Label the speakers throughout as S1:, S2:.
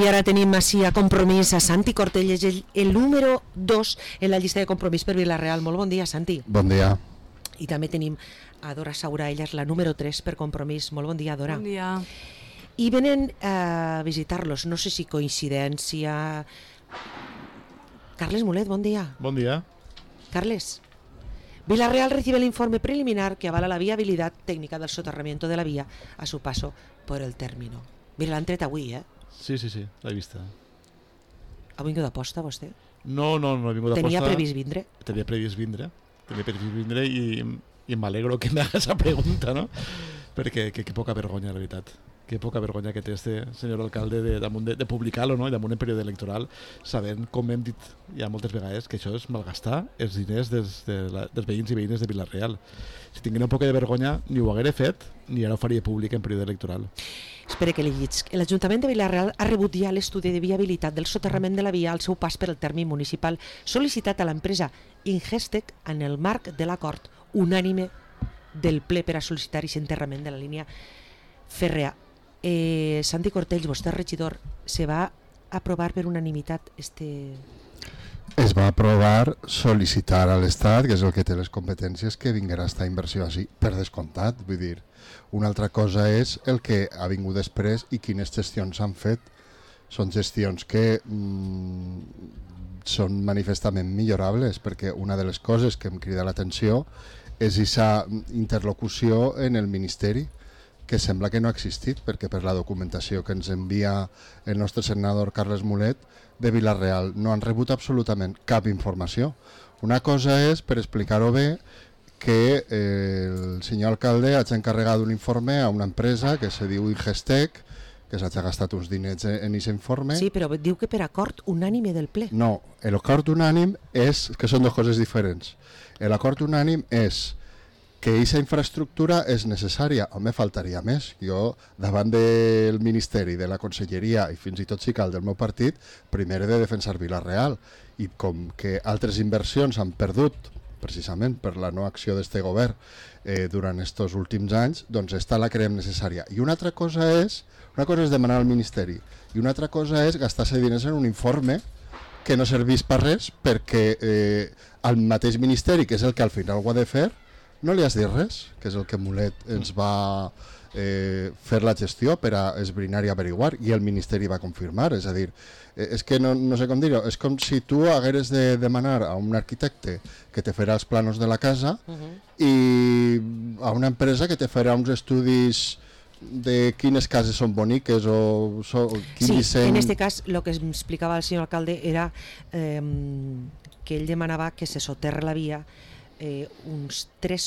S1: I ara tenim així a Compromís a Santi Cortell, és el número 2 en la llista de Compromís per Vila-real. Molt bon dia, Santi.
S2: Bon dia.
S1: I també tenim a Dora Saura, ella és la número 3 per Compromís. Molt bon dia, Dora.
S3: Bon dia.
S1: I venen a visitar-los, no sé si coincidència... Carles Mulet, bon dia.
S4: Bon dia.
S1: Carles, Vila-real recibe el informe preliminar que avala la viabilidad técnica del soterramiento de la vía a su paso por el término. Mira, l'han tret avui, eh?
S4: Sí, l'he vista.
S1: Ha vingut d'aposta, vostè?
S4: No he vingut d'aposta.
S1: Tenia previst vindre?
S4: Tenia previst vindre i m'alegro que m'hagas esa pregunta, no? Perquè que poca vergonya, la veritat. Que poca vergonya que té este senyor alcalde de publicar-lo, no? I damunt en període electoral, sabent, com hem dit ja moltes vegades, que això és malgastar els diners dels veïns i veïnes de Vila-real. Si tinguin un poc de vergonya, ni ho haguera fet, ni ara ho faria públic en període electoral.
S1: Espera que li llits. L'Ajuntament de Vila-real ha rebut ja l'estudi de viabilitat del soterrament de la via al seu pas per el terme municipal, sol·licitat a l'empresa Ingestec en el marc de l'acord unànime del ple per a sol·licitar aquest enterrament de la línia fèrrea. Santi Cortells, vostè regidor, se va aprovar per unanimitat
S2: Es va aprovar sol·licitar a l'Estat, que és el que té les competències, que vinguera esta inversió així, per descomptat. Vull dir, una altra cosa és el que ha vingut després i quines gestions s'han fet. Són gestions que són manifestament millorables, perquè una de les coses que em crida l'atenció és aquesta interlocució en el Ministeri, que sembla que no ha existit, perquè per la documentació que ens envia el nostre senador Carles Mulet de Vila-real no han rebut absolutament cap informació. Una cosa és, per explicar-ho bé, que el senyor alcalde ha encarregat un informe a una empresa que se diu Ingestec, que s'ha gastat uns diners en aquest informe.
S1: Sí, però diu que per acord unànime del ple.
S2: No, l'acord unànim és, que són dues coses diferents. L'acord unànim és que aquesta infraestructura és necessària. Home, faltaria més. Jo, davant del Ministeri, de la Conselleria i fins i tot si cal del meu partit, primer he de defensar Vila-real. I com que altres inversions han perdut, precisament per la no acció d'este govern durant aquests últims anys, doncs esta la creiem necessària. I una cosa és demanar al Ministeri, i una altra cosa és gastar-se diners en un informe que no serveix per res, perquè el mateix Ministeri, que és el que al final ho ha de fer, no li has dit res, que és el que Mulet ens va fer la gestió per a esbrinar i averiguar, i el Ministeri va confirmar. És a dir, és que no sé com dir-ho, és com si tu hagueres de demanar a un arquitecte que te farà els planos de la casa i a una empresa que te farà uns estudis de quines cases són boniques o quin disseny...
S1: Sí, en aquest cas el que explicava el senyor alcalde era que ell demanava que se soterra la via uns 3,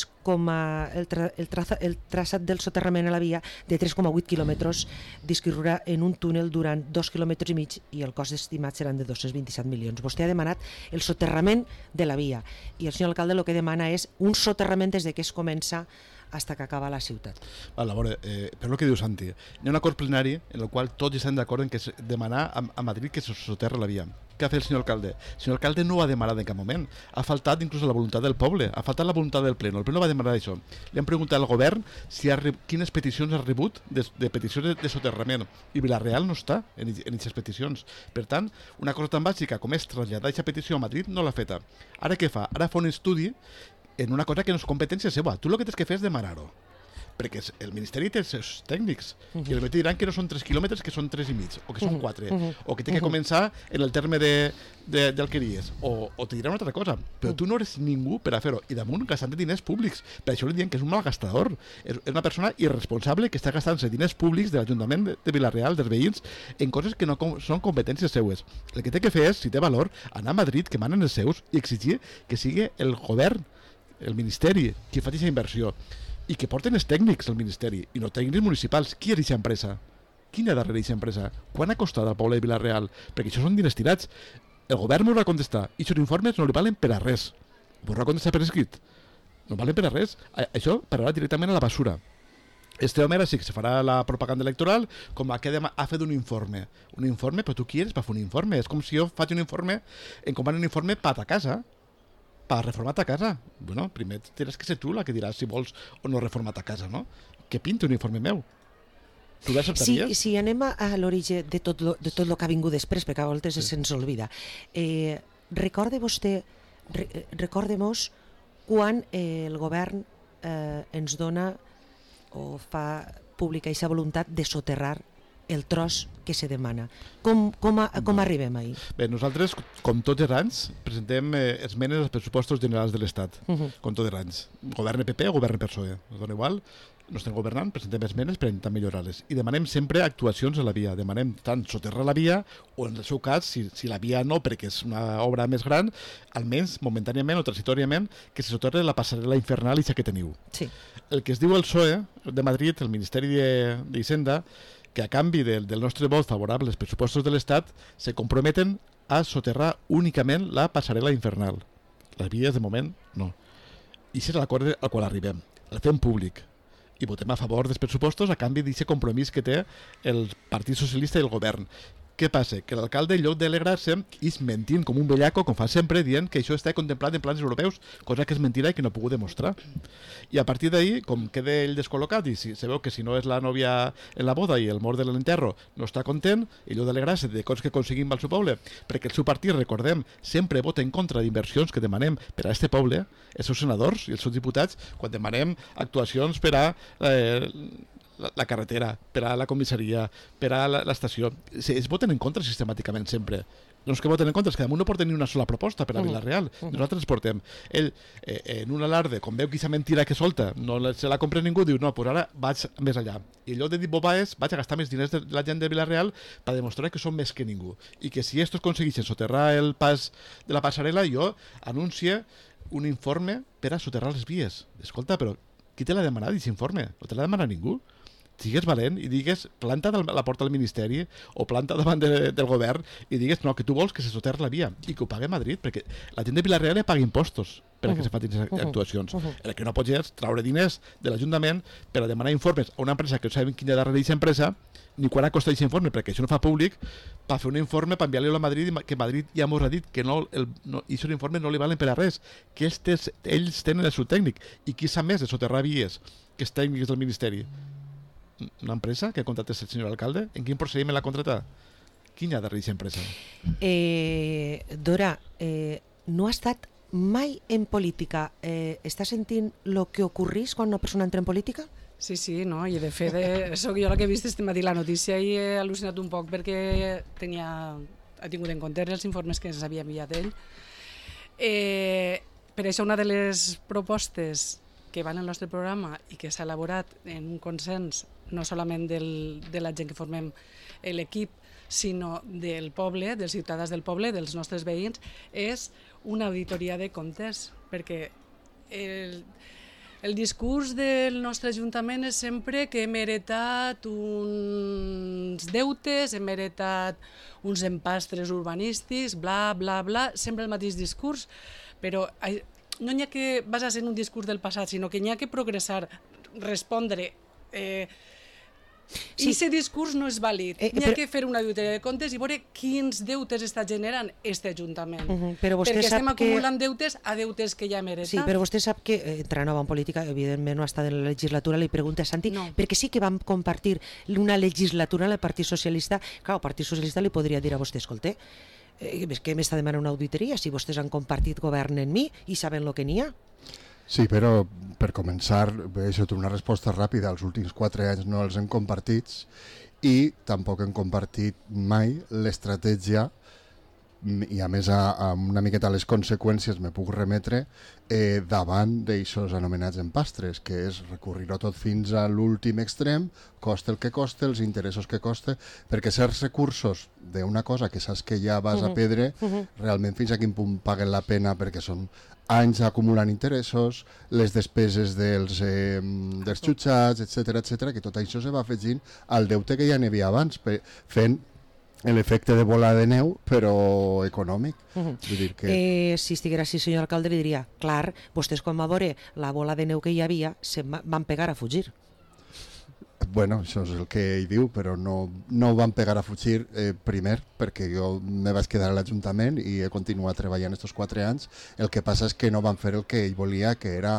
S1: el traçat del soterrament a la via de 3,8 quilòmetres discorrerà en un túnel durant 2,5 quilòmetres i el cost estimat seran de 227 milions. Vostè ha demanat el soterrament de la via i el senyor alcalde el que demana és un soterrament des de que es comença fins que acaba la ciutat.
S4: A veure, per el que diu Santi, hi ha un acord plenari en el qual tots estan d'acord en que demanar a Madrid que se soterra la via. Què ha fet el senyor alcalde? El senyor alcalde no ho ha demanat en cap moment. Ha faltat inclús la voluntat del poble, ha faltat la voluntat del pleno. El pleno va demanar això. Li han preguntat al govern quines peticions ha rebut de peticions de soterrament. I Vila-real no està en aquestes peticions. Per tant, una cosa tan bàsica com és traslladar aquesta petició a Madrid no l'ha feta. Ara què fa? Ara fa un estudi en una cosa que no és competència seva. Tu el que tens que fer és demanar-ho. Perquè el Ministeri té els seus tècnics i el mateix diran que no són 3 quilòmetres, que són 3,5 o que són 4 o que té que començar en el terme d'Alqueries o te diran una altra cosa, però tu no eres ningú per a fer-ho i damunt gastant diners públics. Per això li diem que és un malgastador, és una persona irresponsable que està gastant-se diners públics de l'Ajuntament de Vila-real, dels veïns, en coses que no són competències seues. El que té que fer és, si té valor, anar a Madrid, que manen els seus, i exigir que sigui el govern, el Ministeri, qui fa aquesta inversió i que porten els tècnics al Ministeri i no tècnics municipals. Qui és aquesta empresa? Quina ha darrere aquesta empresa? Quan ha costat al poble de Vila-real? Perquè això són diners tirats. El govern m'ho va contestar i aquests informes no li valen per a res. M'ho va contestar per escrit. No valen per a res. Això pararà directament a la basura. Este home ara sí que se farà la propaganda electoral com a que ha fet un informe. Un informe? Però tu qui eres per fer un informe? És com si jo faig un informe, encomano un informe per a ta casa. Per reformar ta casa. Bueno, primer tens que ser tu la que diràs si vols o no reformar ta casa, no? Què pinta un informe meu? Tu l'acceptaries?
S1: Si anem a l'origen de tot el que ha vingut després, perquè a vegades se'ns oblida. Recorde-mos quan el govern ens dona o fa pública aquesta voluntat de soterrar el tros que se demana. Com arribem ahí?
S4: Bé, nosaltres, com tots els anys, presentem esmenes als pressupostos generals de l'Estat, com tots els anys. Govern PP o govern PSOE, ens dona igual. No estem governant, presentem esmenes per intentar millorar-les. I demanem sempre actuacions a la via. Demanem tant soterrar la via, o en el seu cas, si la via no, perquè és una obra més gran, almenys momentàniament o transitòriament, que se soterre la passarel·la infernal i que teniu.
S1: Sí.
S4: El que es diu el PSOE de Madrid, el Ministeri d'Hisenda, que a canvi del nostre vot favorable als pressupostos de l'Estat se comprometen a soterrar únicament la passarel·la infernal. Les vies, de moment, no. I això és l'acord al qual arribem. El fem públic i votem a favor dels pressupostos a canvi d'aquest compromís que té el Partit Socialista i el govern. Què passa? Que l'alcalde, en lloc d'alegrar-se, és mentint com un bellaco, com fa sempre, dient que això està contemplat en plans europeus, cosa que és mentida i que no ha pogut demostrar. I a partir d'ahir, com queda ell descol·locat i se veu que si no és la nòvia en la boda i el mort de l'enterro no està content, en lloc d'alegrar-se de coses que aconseguim al seu poble, perquè el seu partit, recordem, sempre vota en contra d'inversions que demanem per a aquest poble, els seus senadors i els seus diputats, quan demanem actuacions per a la carretera, per a la comissaria, per a l'estació. Es voten en contra sistemàticament sempre. No és que voten en contra, és que damunt no porten ni una sola proposta per a Vila-real. Nosaltres portem. Ell, en un alarde, com veu que aquesta mentira que solta no se la compra ningú, diu, no, pues ara vaig més allà. I en lloc de dir bobaes, vaig a gastar més diners de la gent de Vila-real per demostrar que són més que ningú. I que si estos aconsegueixen soterrar el pas de la passarel·la, jo anuncie un informe per a soterrar les vies. Escolta, però qui te l'ha demanat, aquest informe? No te l'ha demanat ningú? Sigues valent i digues, planta a la porta del Ministeri o planta davant del govern i digues, no, que tu vols que se soterri la via i que ho pague Madrid, perquè la gent de Vila-real paga impostos per a que se facin actuacions. El que no pots és traure diners de l'Ajuntament per a demanar informes a una empresa que no sabem quina darrere d'aquesta empresa ni quan ha costat aquest informe, perquè això no fa públic, per fer un informe, per enviar-lo a Madrid, que Madrid ja ens ha dit que aquest informe no li valen per a res, que ells tenen el seu tècnic, i qui sap més de soterrar vies que és tècnics del Ministeri? Una empresa que contractés el senyor alcalde? En quin procediment l'ha contratat? Quin hi ha darrere d'aquesta empresa?
S1: Dora, no ha estat mai en política. Està sentint el que ocorrís quan una persona entra en política?
S3: Sí, no, i de fet, soc jo la que he vist este matí la notícia i he al·lucinat un poc perquè ha tingut en compte els informes que ens havia enviat ell. Per això una de les propostes que va en el nostre programa i que s'ha elaborat en un consens no solament de la gent que formem l'equip, sinó del poble, dels ciutadans del poble, dels nostres veïns, és una auditoria de comptes, perquè el discurs del nostre Ajuntament és sempre que hem heretat uns deutes, hem heretat uns empastres urbanístics, bla, bla, bla, sempre el mateix discurs, però no n'hi ha que basar-se en un discurs del passat, sinó que n'hi ha que progressar, respondre. I aquest discurs no és vàlid. N'hi ha que fer una auditoria de comptes i veure quins deutes està generant aquest Ajuntament. Perquè estem acumulant deutes a deutes que ja hem heretat.
S1: Sí, però vostè sap que entra nova en política, evidentment no ha estat en la legislatura, li pregunta a Santi, perquè sí que vam compartir una legislatura amb el Partit Socialista. Clar, el Partit Socialista li podria dir a vostè, escolta, que m'està demanant una auditoria si vostès han compartit govern en mi i saben el que n'hi ha?
S2: Sí, però per començar, això té una resposta ràpida. Els últims 4 anys no els hem compartits i tampoc hem compartit mai l'estratègia i a més amb una miqueta les conseqüències me puc remetre davant d'aixòs anomenats empastres, que és recurrir-ho tot fins a l'últim extrem, costa el que costa, els interessos que costa, perquè certs recursos d'una cosa que saps que ja vas a perdre, realment fins a quin punt paguen la pena, perquè són anys acumulant interessos, les despeses dels jutjats, etc, que tot això se va afegint al deute que ja n'hi havia abans, fent l'efecte de bola de neu, però econòmic. Vull dir que...
S1: Si estiguera així, senyor alcalde, li diria, clar, vostès quan va veure la bola de neu que hi havia, se van pegar a fugir.
S2: bueno, això és el que ell diu, però no ho van pegar a fugir primer, perquè jo me vaig quedar a l'Ajuntament i he continuat treballant estos 4 anys. El que passa és que no van fer el que ell volia, que era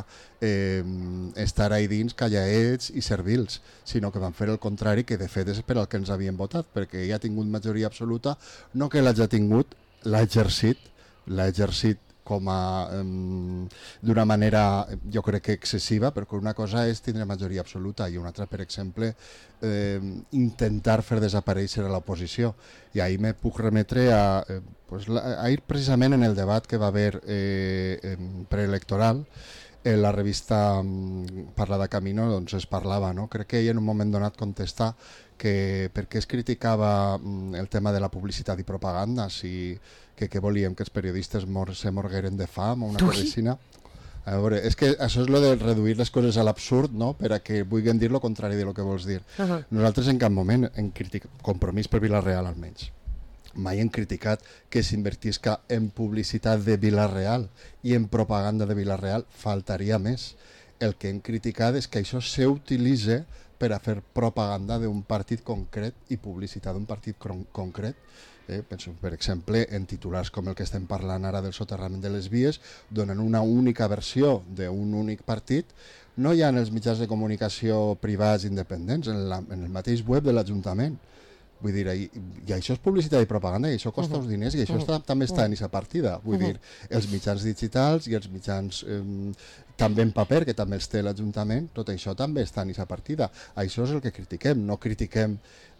S2: estar ahí dins callaets i servils, sinó que van fer el contrari, que de fet és per al que ens havien votat, perquè ell ha tingut majoria absoluta, no que l'hagi tingut, l'ha exercit com a d'una manera jo crec que excessiva, perquè una cosa és tindre majoria absoluta i una altra, per exemple, intentar fer desaparèixer a l'oposició. I ahir me puc remetre a ahir precisament en el debat que va haver preelectoral, en la revista Parla de Camino, doncs es parlava, no? Crec que ell en un moment donat contesta que per què es criticava el tema de la publicitat i propaganda, si que volíem que els periodistes se morgueren de fam o una cosa així. A veure, és que això és lo de reduir les coses a l'absurd, no? Per a que vulguin dir lo contrari de lo que vols dir. Nosaltres en cap moment hem criticat, Compromís per Vila-real almenys, mai hem criticat que s'invertisca en publicitat de Vila-real i en propaganda de Vila-real, faltaria més. El que hem criticat és que això s'utilitza per a fer propaganda d'un partit concret i publicitat d'un partit concret. Penso, per exemple, en titulars com el que estem parlant ara del soterrament de les vies, donen una única versió d'un únic partit, no hi ha en els mitjans de comunicació privats independents, en el mateix web de l'Ajuntament. Vull dir, i això és publicitat i propaganda, i això costa uns diners, i això també està en aquesta partida. Vull dir, els mitjans digitals i els mitjans també en paper, que també els té l'Ajuntament, tot això també està en aquesta partida. Això és el que critiquem, no critiquem,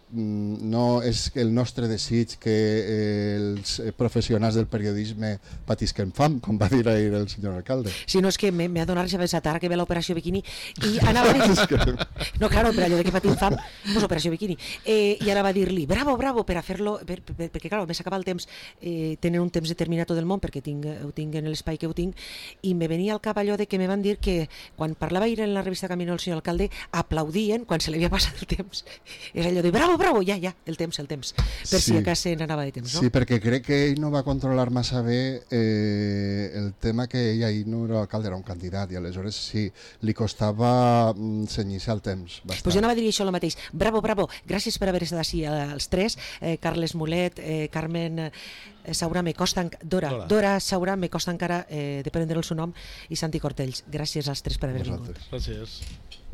S2: no és el nostre desig que els professionals del periodisme patisquen fam, com va dir ahir el senyor alcalde.
S1: Si no, és que m'ha donat ja pensat ara que ve l'operació Bikini i anava a dir... No, claro, per allò de que patim fam, pues operació Bikini. I anava a dir-li, bravo, per a fer-lo, perquè, claro, me s'acaba el temps, tenen un temps determinat del món, perquè ho tinc en l'espai que ho tinc, i me venia al cap allò de que me van dir que quan parlava ahir en la revista Camino el senyor alcalde, aplaudien quan se li havia passat el temps. Era allò de bravo, ja, el temps, per si a casa n'anava de temps, no?
S2: Sí, perquè crec que ell no va controlar massa bé el tema que ell ahir no era alcalde, era un candidat, i aleshores sí, li costava cenyir-se al temps.
S1: Doncs jo anava a dir això el mateix. Bravo, gràcies per haver estat així els tres, Carles Mulet, Carmen Saura, Dora Saura, me costa encara de prendre el seu nom, i Santi Cortells. Gràcies als tres per haver vingut.
S4: Gràcies.